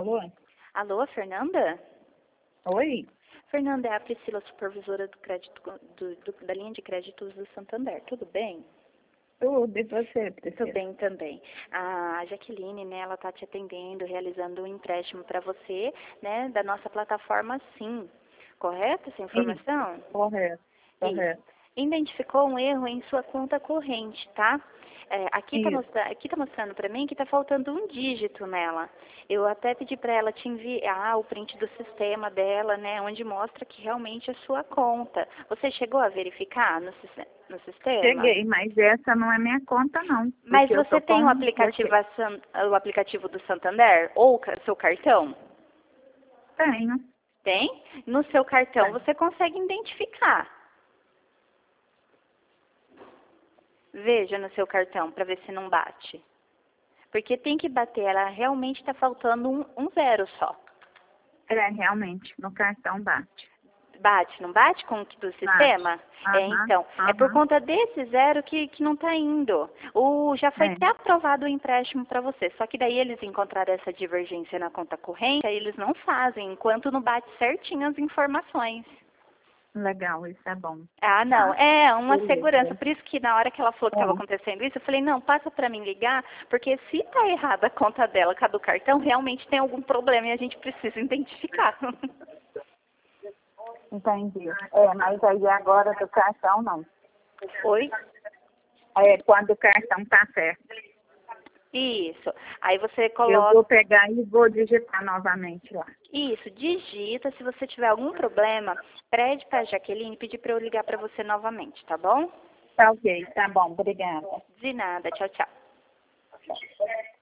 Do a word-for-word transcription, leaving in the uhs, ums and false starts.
Alô? Alô, Fernanda? Oi? Fernanda, é a Priscila, supervisora do crédito, do, do- da linha de créditos do Santander. Tudo bem? Tudo, e você, Priscila? Tudo bem também. A Jaqueline, né, ela tá te atendendo, realizando um empréstimo para você, né, da nossa plataforma Sim. Correto essa informação? Isso, correto, Isso. correto. Identificou um erro em sua conta corrente, tá? É, aqui está Isso. mostra, aqui tá mostrando para mim que está faltando um dígito nela. Eu até pedi para ela te enviar o print do sistema dela, né, onde mostra que realmente é sua conta. Você chegou a verificar no, sis- no sistema? Cheguei, mas essa não é minha conta, não. Mas porque eu você tô tem com... o aplicativo, San- o aplicativo do Santander ou o ca- seu cartão? Tenho. Tem? No seu cartão Tenho. você consegue identificar. Veja no seu cartão para ver se não bate. Porque tem que bater, ela realmente está faltando um, um zero só. É, realmente, no cartão bate. Bate, não bate com o que do sistema? Aham, É, então, é por aham. conta desse zero que, que não está indo. O, já foi É. até aprovado o empréstimo para você, só que daí eles encontraram essa divergência na conta corrente, aí eles não fazem, enquanto não bate certinho as informações. Legal, isso é bom. Ah, não, Tá. é uma Beleza. segurança. Por isso que na hora que ela falou que estava É. acontecendo isso, eu falei, não, passa para mim ligar, porque se tá errada a conta dela com a do cartão, realmente tem algum problema e a gente precisa identificar. Entendi. É, mas aí agora do cartão não. Oi? É, quando o cartão tá certo. Isso. Aí você Eu coloca. vou pegar e vou digitar novamente lá. Isso, digita. Se você tiver algum problema, pede para a Jaqueline pedir para eu ligar para você novamente, tá bom? Tá ok, tá bom, obrigada. De nada. Tchau, tchau.